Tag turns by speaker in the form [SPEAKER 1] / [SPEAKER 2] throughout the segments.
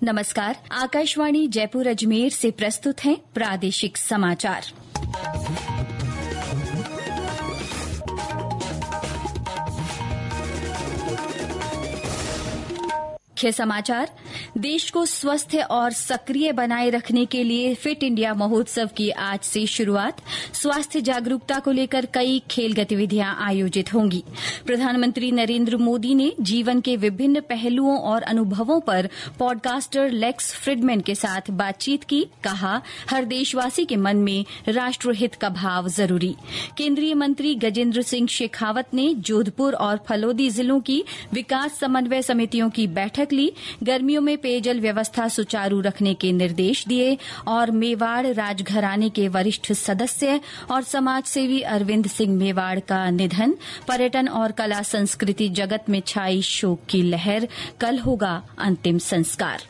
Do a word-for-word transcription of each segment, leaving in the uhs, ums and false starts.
[SPEAKER 1] नमस्कार, आकाशवाणी जयपुर अजमेर से प्रस्तुत हैं प्रादेशिक समाचार। मुख्य समाचार। देश को स्वस्थ और सक्रिय बनाए रखने के लिए फिट इंडिया महोत्सव की आज से शुरुआत। स्वास्थ्य जागरूकता को लेकर कई खेल गतिविधियां आयोजित होंगी। प्रधानमंत्री नरेंद्र मोदी ने जीवन के विभिन्न पहलुओं और अनुभवों पर पॉडकास्टर लेक्स फ्रिडमैन के साथ बातचीत की। कहा, हर देशवासी के मन में राष्ट्रहित का भाव जरूरी। केंद्रीय मंत्री गजेंद्र सिंह शेखावत ने जोधपुर और फलोदी जिलों की विकास समन्वय समितियों की बैठक ली। गर्मियों में पेयजल व्यवस्था सुचारू रखने के निर्देश दिए। और मेवाड़ राजघराने के वरिष्ठ सदस्य और समाजसेवी अरविंद सिंह मेवाड़ का निधन। पर्यटन और कला संस्कृति जगत में छाई शोक की लहर। कल होगा अंतिम संस्कार।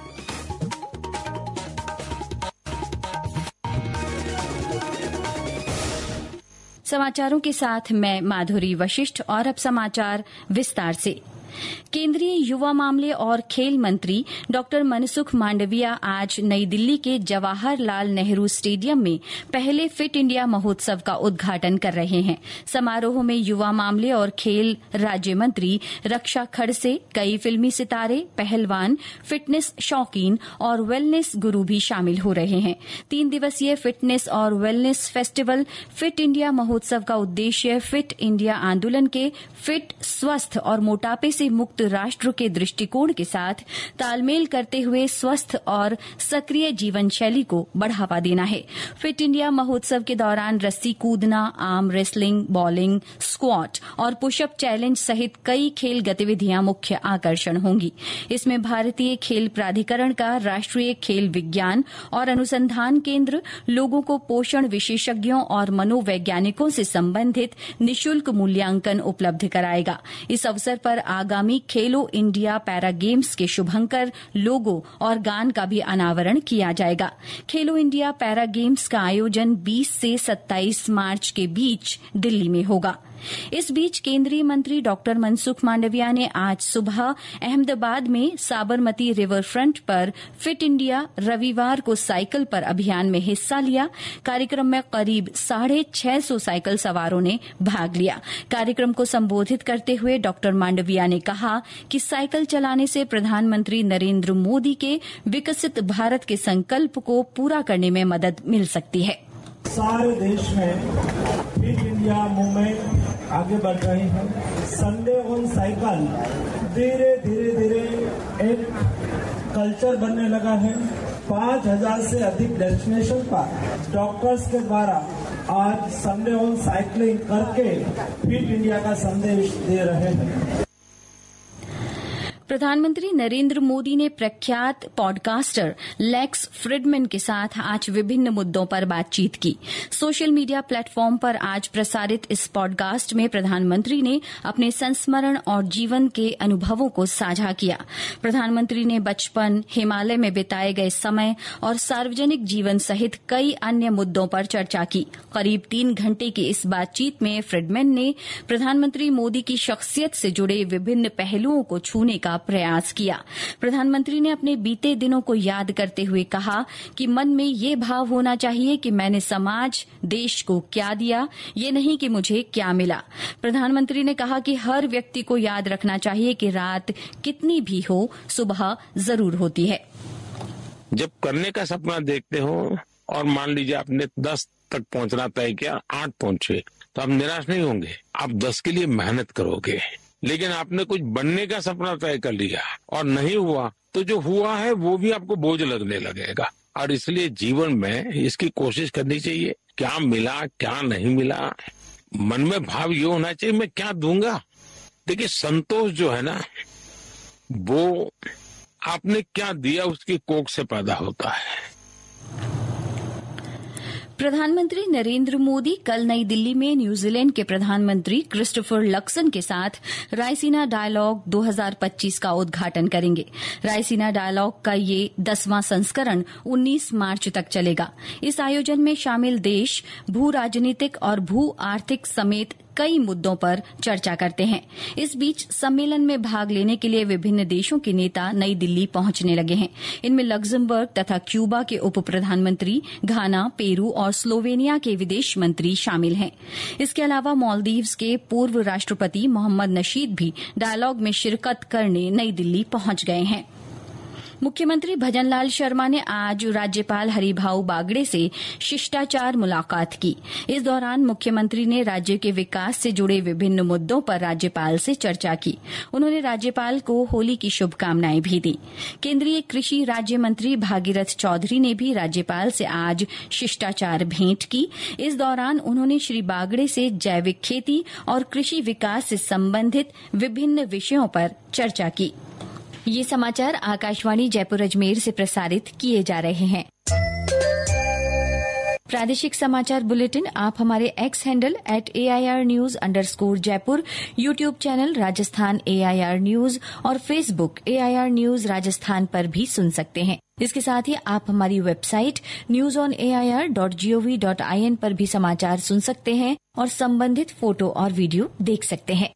[SPEAKER 1] समाचारों के साथ मैं माधुरी वशिष्ठ और अब समाचार विस्तार से। केंद्रीय युवा मामले और खेल मंत्री डॉक्टर मनसुख मांडविया आज नई दिल्ली के जवाहरलाल नेहरू स्टेडियम में पहले फिट इंडिया महोत्सव का उद्घाटन कर रहे हैं। समारोह में युवा मामले और खेल राज्य मंत्री रक्षा खड़से, कई फिल्मी सितारे, पहलवान, फिटनेस शौकीन और वेलनेस गुरु भी शामिल हो रहे हैं। तीन दिवसीय फिटनेस और वेलनेस फेस्टिवल फिट इंडिया महोत्सव का उद्देश्य फिट इंडिया आंदोलन के फिट, स्वस्थ और मोटापे से मुक्त राष्ट्र के दृष्टिकोण के साथ तालमेल करते हुए स्वस्थ और सक्रिय जीवन शैली को बढ़ावा देना है। फिट इंडिया महोत्सव के दौरान रस्सी कूदना, आर्म रेसलिंग, बॉलिंग, स्क्वॉट और पुशअप चैलेंज सहित कई खेल गतिविधियां मुख्य आकर्षण होंगी। इसमें भारतीय खेल प्राधिकरण का राष्ट्रीय खेल विज्ञान और अनुसंधान केंद्र लोगों को पोषण विशेषज्ञों और मनोवैज्ञानिकों से संबंधित निशुल्क मूल्यांकन उपलब्ध कराएगा। इस अवसर पर आगामी खेलो इंडिया पैरा गेम्स के शुभंकर, लोगो और गान का भी अनावरण किया जाएगा। खेलो इंडिया पैरा गेम्स का आयोजन बीस से सत्ताईस मार्च के बीच दिल्ली में होगा। इस बीच केंद्रीय मंत्री डॉक्टर मनसुख मांडविया ने आज सुबह अहमदाबाद में साबरमती रिवर फ्रंट पर फिट इंडिया रविवार को साइकिल पर अभियान में हिस्सा लिया। कार्यक्रम में करीब साढ़े छह सौ साइकिल सवारों ने भाग लिया। कार्यक्रम को संबोधित करते हुए डॉक्टर मांडविया ने कहा कि साइकिल चलाने से प्रधानमंत्री नरेंद्र मोदी के विकसित भारत के संकल्प को पूरा करने में मदद मिल सकती है।
[SPEAKER 2] सारे देश में फिट इंडिया मूवमेंट आगे बढ़ रही है। संडे ऑन साइकिल धीरे धीरे धीरे एक कल्चर बनने लगा है। पाँच हजार से अधिक डेस्टिनेशन पर डॉक्टर्स के द्वारा आज संडे ऑन साइकिलिंग करके फिट इंडिया का संदेश दे रहे हैं।
[SPEAKER 1] प्रधानमंत्री नरेंद्र मोदी ने प्रख्यात पॉडकास्टर लेक्स फ्रिडमैन के साथ आज विभिन्न मुद्दों पर बातचीत की। सोशल मीडिया प्लेटफॉर्म पर आज प्रसारित इस पॉडकास्ट में प्रधानमंत्री ने अपने संस्मरण और जीवन के अनुभवों को साझा किया। प्रधानमंत्री ने बचपन, हिमालय में बिताए गए समय और सार्वजनिक जीवन सहित कई अन्य मुद्दों पर चर्चा की। करीब तीन घंटे की इस बातचीत में फ्रिडमैन ने प्रधानमंत्री मोदी की शख्सियत से जुड़े विभिन्न पहलुओं को छूने का प्रयास किया। प्रधानमंत्री ने अपने बीते दिनों को याद करते हुए कहा कि मन में ये भाव होना चाहिए कि मैंने समाज, देश को क्या दिया, ये नहीं कि मुझे क्या मिला। प्रधानमंत्री ने कहा कि हर व्यक्ति को याद रखना चाहिए कि रात कितनी भी हो, सुबह जरूर होती है।
[SPEAKER 3] जब करने का सपना देखते हो और मान लीजिए आपने दस तक पहुंचना तय किया, आठ पहुंचे, तो आप निराश नहीं होंगे। आप दस के लिए मेहनत करोगे। लेकिन आपने कुछ बनने का सपना तय कर लिया और नहीं हुआ, तो जो हुआ है वो भी आपको बोझ लगने लगेगा। और इसलिए जीवन में इसकी कोशिश करनी चाहिए, क्या मिला क्या नहीं मिला। मन में भाव ये होना चाहिए मैं क्या दूंगा। देखिए, संतोष जो है ना, वो आपने क्या दिया उसकी कोख से पैदा होता है।
[SPEAKER 1] प्रधानमंत्री नरेंद्र मोदी कल नई दिल्ली में न्यूजीलैंड के प्रधानमंत्री क्रिस्टोफर लक्सन के साथ रायसीना डायलॉग दो हज़ार पच्चीस का उद्घाटन करेंगे। रायसीना डायलॉग का ये दसवां संस्करण उन्नीस मार्च तक चलेगा। इस आयोजन में शामिल देश भू राजनीतिक और भू आर्थिक समेत कई मुद्दों पर चर्चा करते हैं। इस बीच सम्मेलन में भाग लेने के लिए विभिन्न देशों के नेता नई दिल्ली पहुंचने लगे हैं। इनमें लग्जमबर्ग तथा क्यूबा के उप प्रधानमंत्री, घाना, पेरू और स्लोवेनिया के विदेश मंत्री शामिल हैं। इसके अलावा मालदीव्स के पूर्व राष्ट्रपति मोहम्मद नशीद भी डायलॉग में शिरकत करने नई दिल्ली पहुंच गए हैं। मुख्यमंत्री भजनलाल शर्मा ने आज राज्यपाल हरिभाऊ बागड़े से शिष्टाचार मुलाकात की। इस दौरान मुख्यमंत्री ने राज्य के विकास से जुड़े विभिन्न मुद्दों पर राज्यपाल से चर्चा की। उन्होंने राज्यपाल को होली की शुभकामनाएं भी दी। केंद्रीय कृषि राज्य मंत्री भागीरथ चौधरी ने भी राज्यपाल से आज शिष्टाचार भेंट की। इस दौरान उन्होंने श्री बागड़े से जैविक खेती और कृषि विकास से संबंधित विभिन्न विषयों पर चर्चा की। ये समाचार आकाशवाणी जयपुर अजमेर से प्रसारित किए जा रहे हैं। प्रादेशिक समाचार बुलेटिन आप हमारे X handle at A I R news underscore Jaipur, YouTube channel Rajasthan A I R news और Facebook A I R news Rajasthan पर भी सुन सकते हैं। इसके साथ ही आप हमारी website news on A I R dot G O V dot I N पर भी समाचार सुन सकते हैं और संबंधित फोटो और वीडियो देख सकते हैं।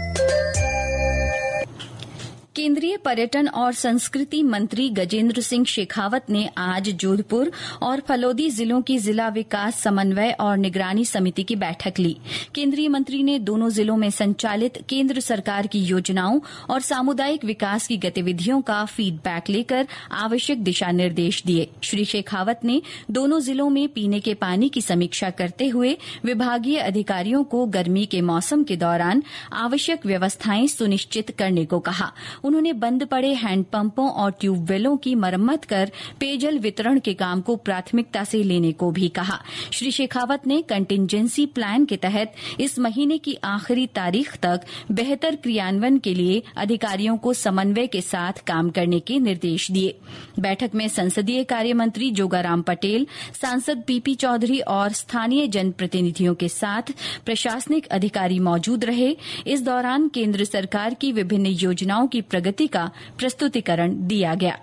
[SPEAKER 1] केंद्रीय पर्यटन और संस्कृति मंत्री गजेंद्र सिंह शेखावत ने आज जोधपुर और फलोदी जिलों की जिला विकास समन्वय और निगरानी समिति की बैठक ली। केंद्रीय मंत्री ने दोनों जिलों में संचालित केंद्र सरकार की योजनाओं और सामुदायिक विकास की गतिविधियों का फीडबैक लेकर आवश्यक दिशा निर्देश दिए। श्री शेखावत ने दोनों जिलों में पीने के पानी की समीक्षा करते हुए विभागीय अधिकारियों को गर्मी के मौसम के दौरान आवश्यक व्यवस्थाएं सुनिश्चित करने को कहा। उन्होंने बंद पड़े हैंडपंपों और ट्यूबवेलों की मरम्मत कर पेयजल वितरण के काम को प्राथमिकता से लेने को भी कहा। श्री शेखावत ने कंटिंजेंसी प्लान के तहत इस महीने की आखिरी तारीख तक बेहतर क्रियान्वयन के लिए अधिकारियों को समन्वय के साथ काम करने के निर्देश दिए। बैठक में संसदीय कार्य मंत्री जोगाराम पटेल, सांसद पीपी चौधरी और स्थानीय जनप्रतिनिधियों के साथ प्रशासनिक अधिकारी मौजूद रहे। इस दौरान केंद्र सरकार की विभिन्न योजनाओं की प्रगति का प्रस्तुतिकरण दिया गया।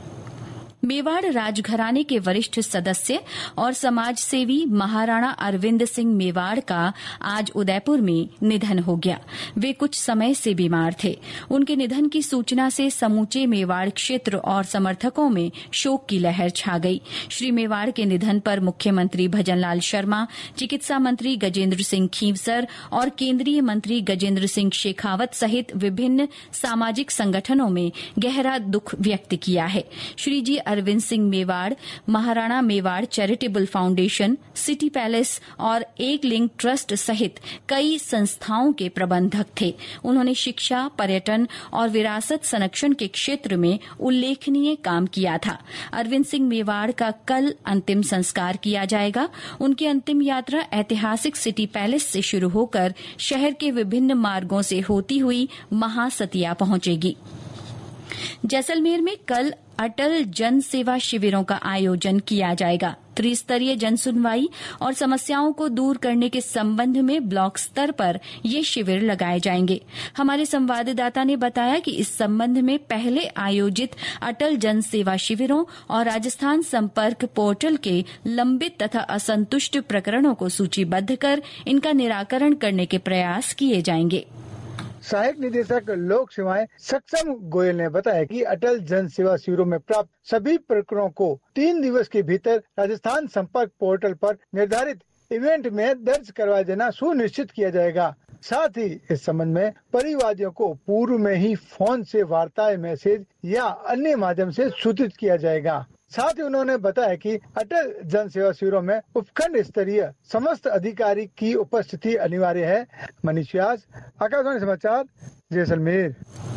[SPEAKER 1] मेवाड़ राजघराने के वरिष्ठ सदस्य और समाज सेवी महाराणा अरविंद सिंह मेवाड़ का आज उदयपुर में निधन हो गया। वे कुछ समय से बीमार थे। उनके निधन की सूचना से समूचे मेवाड़ क्षेत्र और समर्थकों में शोक की लहर छा गई। श्री मेवाड़ के निधन पर मुख्यमंत्री भजनलाल शर्मा, चिकित्सा मंत्री गजेंद्र सिंह खींवसर और केंद्रीय मंत्री गजेंद्र सिंह शेखावत सहित विभिन्न सामाजिक संगठनों में गहरा दुख व्यक्त किया है। Shri ji Arvind Singh Mewar Maharana Mewar charitable foundation, city palace और एक लिंक ट्रस्ट सहित कई संस्थाओं के प्रबंधक थे। उन्होंने शिक्षा, पर्यटन और विरासत संरक्षण के क्षेत्र में उल्लेखनीय काम किया था। अरविंद सिंह मेवाड़ का कल अंतिम संस्कार किया जाएगा। उनकी अंतिम यात्रा ऐतिहासिक सिटी पैलेस से शुरू होकर शहर के विभिन्न मार्गों से होती हुई महासतिया पहुंचेगी। जैसलमेर में कल अटल जन सेवा शिविरों का आयोजन किया जाएगा। त्रिस्तरीय जन सुनवाई और समस्याओं को दूर करने के संबंध में ब्लॉक स्तर पर ये शिविर लगाए जाएंगे। हमारे संवाददाता ने बताया कि इस संबंध में पहले आयोजित अटल जन सेवा शिविरों और राजस्थान संपर्क पोर्टल के लंबित तथा असंतुष्ट प्रकरणों को सूचीबद्ध कर इनका निराकरण करने के प्रयास किए जाएंगे।
[SPEAKER 4] सहायक निदेशक लोक सेवाएं सक्षम गोयल ने बताया कि अटल जन सेवा शिविरों में प्राप्त सभी प्रकरणों को तीन दिवस के भीतर राजस्थान संपर्क पोर्टल पर निर्धारित इवेंट में दर्ज करवा देना सुनिश्चित किया जाएगा। साथ ही इस संबंध में परिवादियों को पूर्व में ही फोन से वार्ता, मैसेज या अन्य माध्यम से सूचित किया जाएगा। साथ ही उन्होंने बताया कि अटल जन सेवा शिविरों में उपखंड स्तरीय समस्त अधिकारी की उपस्थिति अनिवार्य है। मनीष व्यास, आकाशवाणी समाचार, जैसलमेर।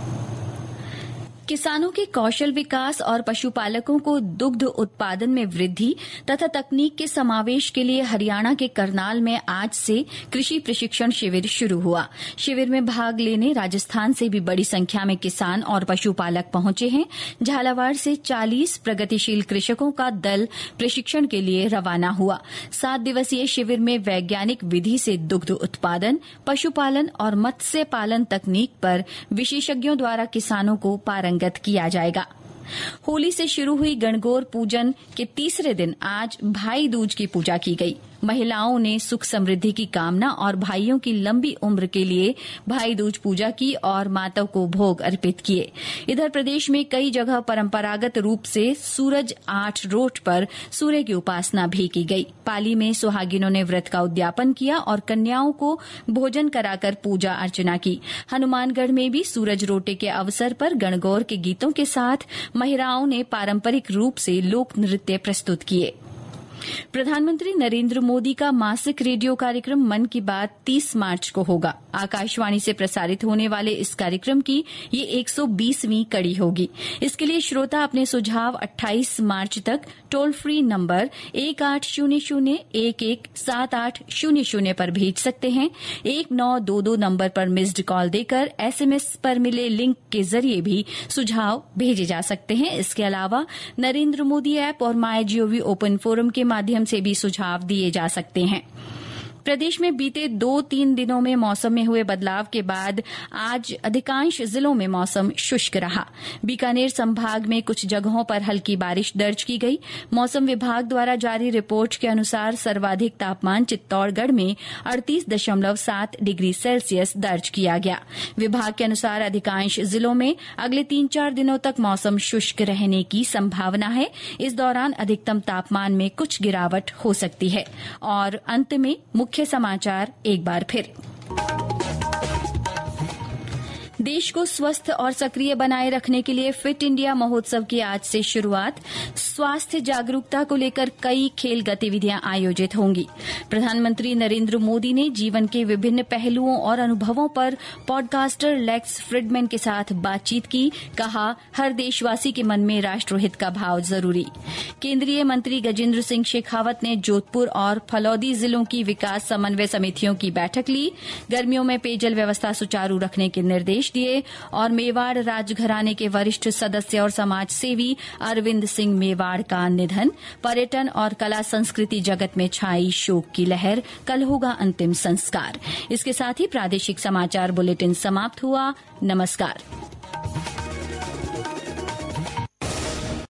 [SPEAKER 1] किसानों के कौशल विकास और पशुपालकों को दुग्ध उत्पादन में वृद्धि तथा तकनीक के समावेश के लिए हरियाणा के करनाल में आज से कृषि प्रशिक्षण शिविर शुरू हुआ। शिविर में भाग लेने राजस्थान से भी बड़ी संख्या में किसान और पशुपालक पहुंचे हैं। झालावाड़ से चालीस प्रगतिशील कृषकों का दल प्रशिक्षण के लिए रवाना हुआ। सात दिवसीय शिविर में वैज्ञानिक विधि से दुग्ध उत्पादन, पशुपालन और मत्स्य पालन तकनीक पर विशेषज्ञों द्वारा किसानों को पारंगत किया जाएगा। होली से शुरू हुई गणगौर पूजन के तीसरे दिन आज भाई दूज की पूजा की गई। महिलाओं ने सुख समृद्धि की कामना और भाइयों की लंबी उम्र के लिए भाई दूज पूजा की और माता को भोग अर्पित किए। इधर प्रदेश में कई जगह परंपरागत रूप से सूरज आठ रोट पर सूर्य की उपासना भी की गई। पाली में सुहागिनों ने व्रत का उद्यापन किया और कन्याओं को भोजन कराकर पूजा अर्चना की। हनुमानगढ़ में भी सूरज रोटे के अवसर पर गणगौर के गीतों के साथ महिलाओं ने पारंपरिक रूप से लोक नृत्य प्रस्तुत किए। प्रधानमंत्री नरेंद्र मोदी का मासिक रेडियो कार्यक्रम मन की बात तीस मार्च को होगा। आकाशवाणी से प्रसारित होने वाले इस कार्यक्रम की ये एक सौ बीसवीं कड़ी होगी। इसके लिए श्रोता अपने सुझाव अट्ठाईस मार्च तक टोल फ्री नंबर एक आठ शून्य शून्य एक एक सात आठ शून्य शून्य पर भेज सकते हैं। एक नौ दो दो नंबर पर मिस्ड कॉल देकर एसएमएस पर मिले लिंक के जरिए भी सुझाव भेजे जा सकते हैं। इसके अलावा नरेंद्र मोदी ऐप और माई जीओवी ओपन फोरम के माध्यम से भी सुझाव दिए जा सकते हैं। प्रदेश में बीते दो तीन दिनों में मौसम में हुए बदलाव के बाद आज अधिकांश जिलों में मौसम शुष्क रहा। बीकानेर संभाग में कुछ जगहों पर हल्की बारिश दर्ज की गई। मौसम विभाग द्वारा जारी रिपोर्ट के अनुसार सर्वाधिक तापमान चित्तौड़गढ़ में अड़तीस दशमलव सात डिग्री सेल्सियस दर्ज किया गया। विभाग के अनुसार अधिकांश जिलों में अगले तीन चार दिनों तक मौसम शुष्क रहने की संभावना है। इस दौरान अधिकतम तापमान में कुछ गिरावट हो सकती है। और अंत में मुख्य समाचार एक बार फिर। देश को स्वस्थ और सक्रिय बनाए रखने के लिए फिट इंडिया महोत्सव की आज से शुरुआत। स्वास्थ्य जागरूकता को लेकर कई खेल गतिविधियां आयोजित होंगी। प्रधानमंत्री नरेंद्र मोदी ने जीवन के विभिन्न पहलुओं और अनुभवों पर पॉडकास्टर लेक्स फ्रिडमैन के साथ बातचीत की। कहा, हर देशवासी के मन में राष्ट्रहित का भाव जरूरी। केंद्रीय मंत्री गजेंद्र सिंह शेखावत ने जोधपुर और फलौदी जिलों की विकास समन्वय समितियों की बैठक ली। गर्मियों में पेयजल व्यवस्था सुचारू रखने के निर्देश दिए। और मेवाड़ राजघराने के वरिष्ठ सदस्य और समाज सेवी अरविंद सिंह मेवाड़ का निधन। पर्यटन और कला संस्कृति जगत में छाई शोक की लहर। कल होगा अंतिम संस्कार। इसके साथ ही प्रादेशिक समाचार बुलेटिन समाप्त हुआ। नमस्कार।